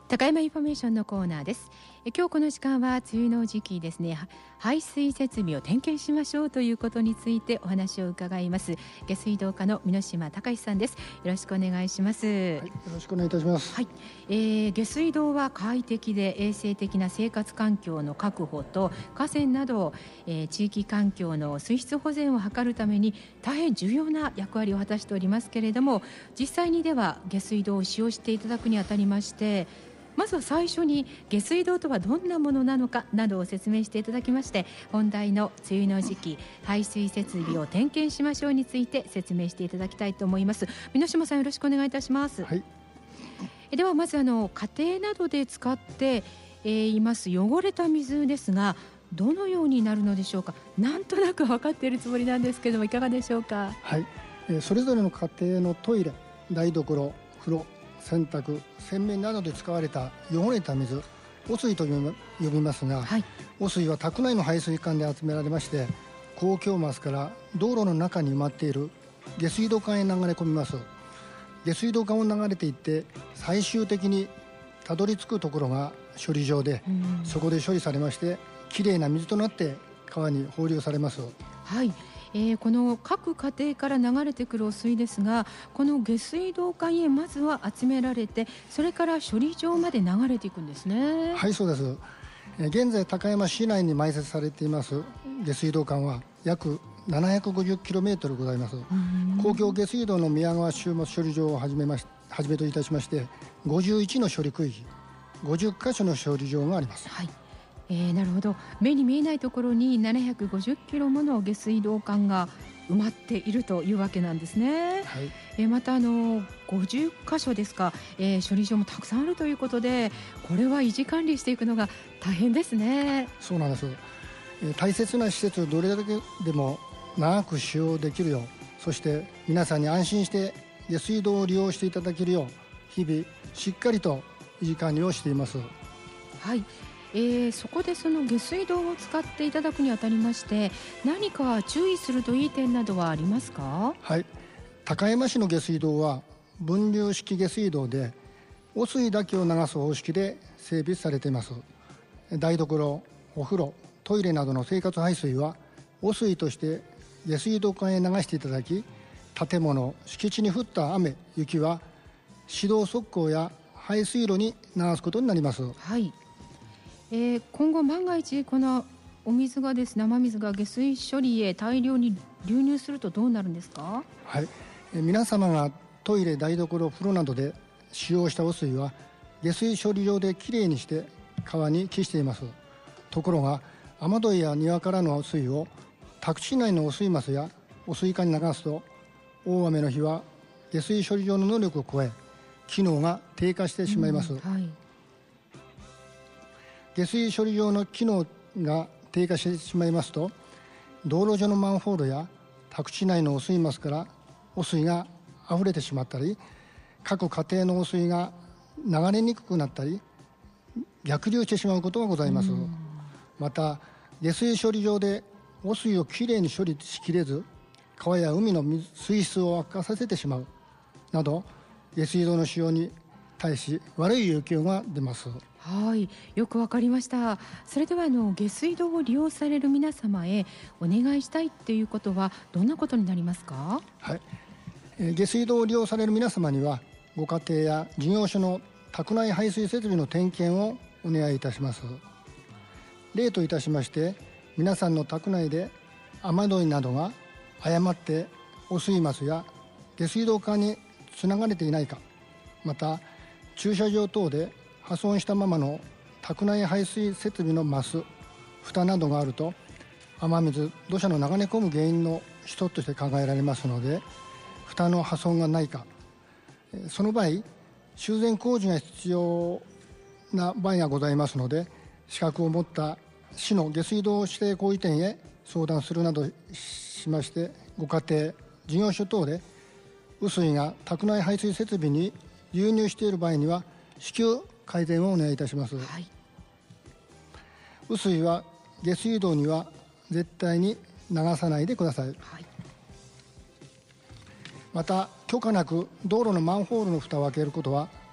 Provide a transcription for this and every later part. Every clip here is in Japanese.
高山インフォメーションのコーナーです。今日この時間は梅雨の時期ですね、排水設備を点検しましょうということについてお話を伺います。下水道課の箕島隆さんです。よろしくお願いします。はい、 よろしくお願いいたします。 はい、下水道は快適で衛生的な生活環境の確保と河川など、地域環境の水質保全を図るために大変重要な役割を果たしておりますけれども、実際にでは下水道を使用していただくにあたりまして、まずは最初に下水道とはどんなものなのかなどを説明していただきまして、本題の梅雨の時期排水設備を点検しましょうについて説明していただきたいと思います。箕島さん、よろしくお願いいたします。 はい、 ではまず家庭などで使っています汚れた水ですが、どのようになるのでしょうか。なんとなく分かっているつもりなんですけども、いかがでしょうか。 はい、それぞれの家庭のトイレ、台所、風呂、洗濯、洗面などで使われた汚れた水、汚水と呼びますが、はい、汚水は宅内の排水管で集められまして、公共マスから道路の中に埋まっている下水道管へ流れ込みます。下水道管を流れていって最終的にたどり着くところが処理場で、そこで処理されましてきれいな水となって川に放流されます。 はい、この各家庭から流れてくる汚水ですが、この下水道管へまずは集められて、それから処理場まで流れていくんですね。 はい、そうです。現在高山市内に埋設されています下水道管は約 750km ございます。公共下水道の宮川集物処理場をはじめといたしまして、51の処理区域、50カ所の処理場があります。 はい、なるほど。目に見えないところに750キロもの下水道管が埋まっているというわけなんですね。 はい、 また50箇所ですか、処理場もたくさんあるということで、これは維持管理していくのが大変ですね。 そうなんです。大切な施設をどれだけでも長く使用できるよう、そして皆さんに安心して下水道を利用していただけるよう、日々しっかりと維持管理をしています。 はい、そこでその下水道を使っていただくにあたりまして、何か注意するといい点などはありますか。 はい、高山市の下水道は分流式下水道で、汚水だけを流す方式で整備されています。台所、お風呂、トイレなどの生活排水は汚水として下水道管へ流していただき、建物、敷地に降った雨、雪は市道側溝や排水路に流すことになります。 はい、今後万が一このお水がですね、雨水が下水処理へ大量に流入するとどうなるんですか。 はい、皆様がトイレ、台所、風呂などで使用した汚水は下水処理場できれいにして川に帰しています。ところが雨どいや庭からの汚水を宅地内の汚水マスや汚水管に流すと、大雨の日は下水処理場の能力を超え機能が低下してしまいます。はい、下水処理場の機能が低下してしまいますと、道路上のマンホールや宅地内の汚水マスから汚水が溢れてしまったり、各家庭の汚水が流れにくくなったり逆流してしまうことがございます。また下水処理場で汚水をきれいに処理しきれず、川や海の水質を悪化させてしまうなど、下水道の使用に対し悪い影響が出ます。 はい、よくわかりました。それでは下水道を利用される皆様へお願いしたいっていうことはどんなことになりますか。 はい、下水道を利用される皆様には、ご家庭や事業所の宅内排水設備の点検をお願いいたします。例といたしまして、皆さんの宅内で雨どいなどが誤って汚水マスや下水道管につながれていないか、また駐車場等で破損したままの宅内排水設備のマス、蓋などがあると、雨水、土砂の流れ込む原因の一つとして考えられますので、蓋の破損がないか、その場合修繕工事が必要な場合がございますので、資格を持った市の下水道指定小売店へ相談するなどしまして、ご家庭、事業所等で雨水が宅内排水設備に流入している場合には至急改善をお願いいたします。はい、雨水は下水道には絶対に流さないでください。はい、また許可なく道路のマンホールの蓋を開けることは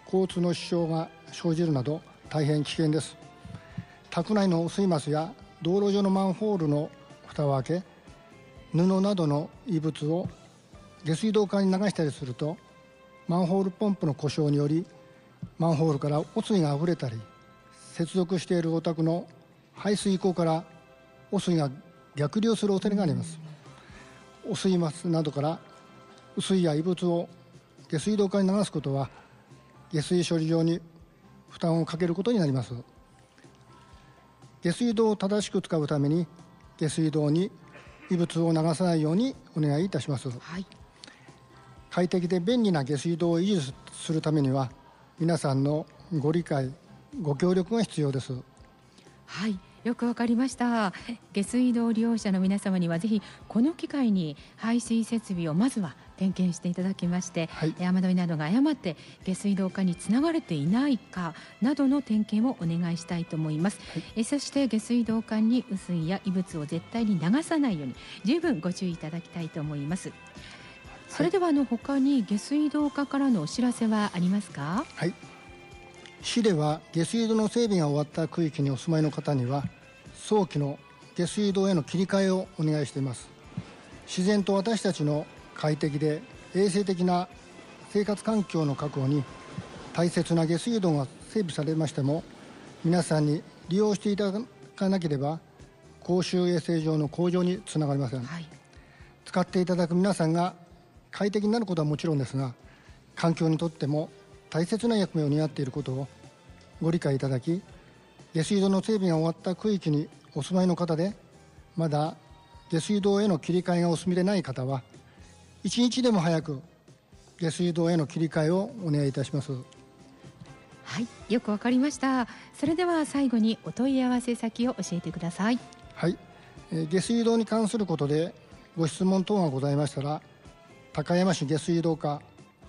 交通の支障が生じるなど大変危険です。宅内の汚水ますや道路上のマンホールの蓋を開け、布などの異物を下水道管に流したりすると、マンホールポンプの故障によりマンホールから汚水があふれたり、接続しているお宅の排水溝から汚水が逆流する恐れがあります。汚水ますなどから汚水や異物を下水道管に流すことは、下水処理場に負担をかけることになります。下水道を正しく使うために、下水道に異物を流さないようにお願いいたします。 はい、 快適で便利な下水道を維持するためには、皆さんのご理解ご協力が必要です。 はい、よくわかりました。下水道利用者の皆様にはぜひこの機会に排水設備をまずは点検していただきまして、 はい、 雨どいなどが誤って下水道管につながれていないかなどの点検をお願いしたいと思います。 はい、 そして下水道管に汚水や異物を絶対に流さないように十分ご注意いただきたいと思います。それでは他に下水道課からのお知らせはありますか？ はい、市では下水道の整備が終わった区域にお住まいの方には、早期の下水道への切り替えをお願いしています。自然と私たちの快適で衛生的な生活環境の確保に大切な下水道が整備されましても、皆さんに利用していただかなければ公衆衛生上の向上につながりません。 はい、 使っていただく皆さんが快適になることはもちろんですが、環境にとっても大切な役目を担っていることをご理解いただき、下水道の整備が終わった区域にお住まいの方で、まだ下水道への切り替えがお済みでない方は、一日でも早く下水道への切り替えをお願いいたします。 はい、よくわかりました。それでは最後にお問い合わせ先を教えてください。 はい、下水道に関することでご質問等がございましたら、高山市下水道課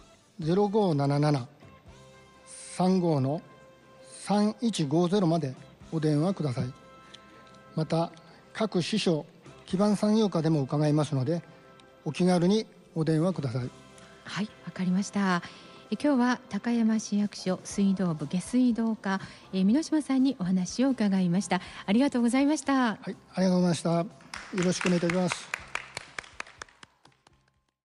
0577-35-3150 までお電話ください。また各支所基盤産業課でも伺いますので、お気軽にお電話ください。 はい、わかりました。今日は高山市役所水道部下水道課箕島さんにお話を伺いました。ありがとうございました。 はい、ありがとうございました。よろしくお願いいたします。